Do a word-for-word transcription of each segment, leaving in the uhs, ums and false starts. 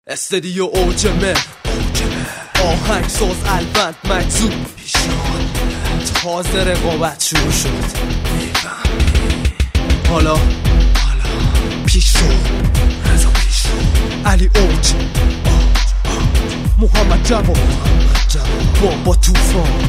استدیو اوجمه آهنگ ساز البند مجذوب پیشنهاد تازه رقابت شروع شد. حالا حالا پیش رو رضا پیش رو علی اوج محمد جواد بابا توفان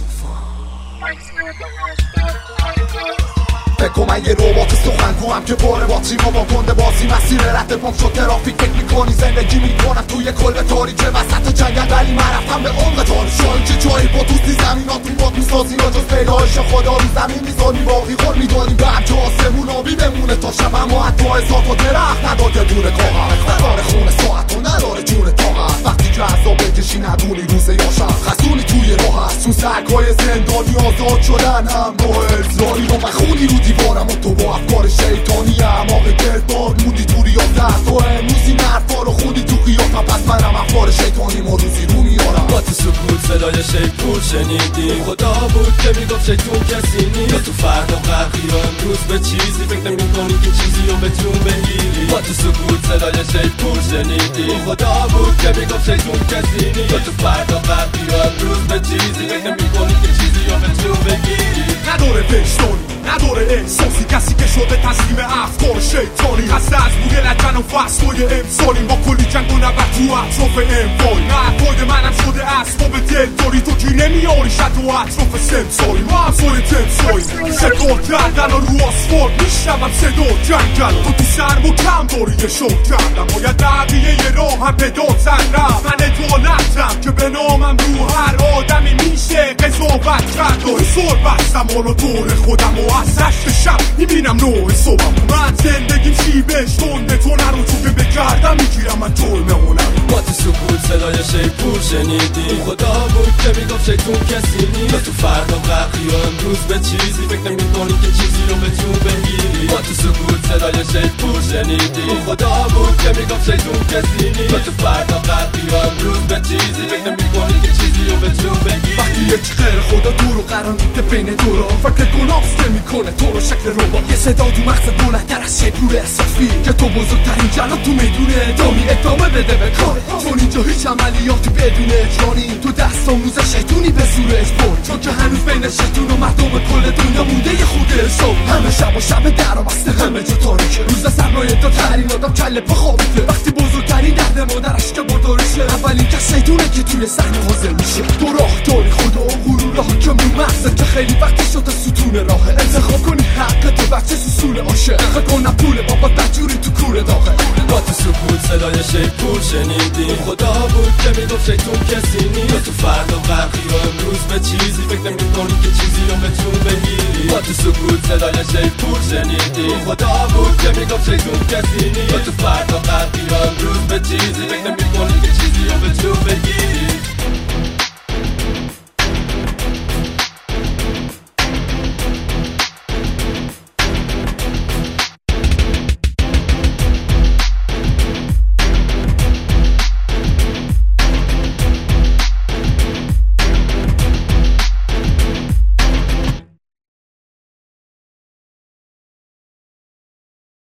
فکر من یه ربات سخنگو هم که پاره باتری ما با گنده بازی مسیر رد پمپ شد ترافیک فکر میکنی زندگی میکنم توی کل تاریک وسط جنگل ولی من رفتم به عمق تاریک شاید که جایی با دوستی زمیناتون باد میسازی یا جز پیدایش خدا رو زمین میزانی باقی خور میدانیم به هم که آسمون آبی بمونه تا شب اما حتی هزار تا درخت نداره دونه کاغذ نداره خونه ساعت و نداره جون طاقت وقتی که عذاب بکشی ندونی روزه یا شب خستونی توی راه هست چون سگ‌های زندانی آزاد شدن هم راه ارزایی رو مخونی رو دیوارم و تو با افکار شیطانی اعماق گردباد موندی توری یا درد تو امروز این حرفا رو خوندی تو قیافم پس منم افکار شیطانی ما روزی رو میارم با تو سکوت صدای شیطون شنیدی خدا بود که میگفت شیطون کسی نیست یا تو فردا غرقی یا امروز به چیزی فکر نمی‌کنی که چیزی رو به جون بگیری با تو سکوت صدای شیطون شنیدی خدا بود که میگفت شیطون کسی نیست یا تو فردا غرقی یا امروز به چیزی فکر نمی‌کنی که چیزی رو به جون بگیری نداره وجدانی نداره احساسی کسی که شده تسلیم افکار شیطانی خسته از بوی لجن و فصلای امسالیم با کلی جنگ و نبرد تو اطراف اموال نه افاید منم شده اسباب دل داری تو کی نمیاری شد و اطراف سمساری ما هم سای تمسایی شکار کردن و رو آسفالت میشنوم صدا جنگل تو تو سرم و کم داری یه شو کردم باید بقیه یه راه هم پداتر رفت من ادوالتم که به نامم رو هر آدمی میشه قضاوت کرد و حسار بستم حالا دور خودم و از رشت شب میبینم نوع صبحم من زندگیم شیبش تنده تو نرو تو که بگردم میگیرم من جرمه هنم با تو سکوت صدای شیطون شنیدی خدا بود که میگفت شیطون کسی نیست یا تو فردا غرقی و امروز به چیزی فکر نمی‌کنی که چیزی رو به جون بگیری با تو سکوت صدای شیطون شنیدی خدا بود که میگفت شیطون کسی نیست یا تو فردا غرقی و امروز به چیزی فکر نمی‌کنی که چیزی رو به جون بگیری وقتی یک غیر خدا دور و قرار میده بین دورا فکر گناهسته میکنه تو رو شکل روبا یه صدا تو مغز بلندتر از شیطور احسافی که تو بزرگترین جلاد تو میدونه ادامی ادامه بده به کاره چون اینجا هیچ عملیاتی بدون اجرانی تو دست آموز شیطونی به زور اجبار چون که هنوز بین شیطون و مردم کل دنیا مونده یه خود حساب همه شب و شب در و بسته همه جا تاریکه روز سرمایه تا ترین آدم کله پا خوابیده وقتی بزرگترین درد مادرش که بردارشه اولین کس شیطونه که توی صحنه حاضر میشه تو راه داری خدا و غرور حاکم رو مغزت که خیلی وقتی شده ستون راه انتخاب کنی حق تو بچه سوسول عاشق کنم پول بابا بجوری تو کوره داخل با تو سکوت صدای شیطون شنیدی خدا بود که میگفت شیطون کسی نیست یا تو فردا غرقی و امروز به چیزی فکر نمی‌کنی که چیزی رو به جون بگیری با تو سکوت صدای شیطون شنیدی خدا بود که میگفت شیطون کسی نیست یا تو فردا غرقی و امروز به چیزی فکر نمی‌کنی که چیزی رو به جون بگیری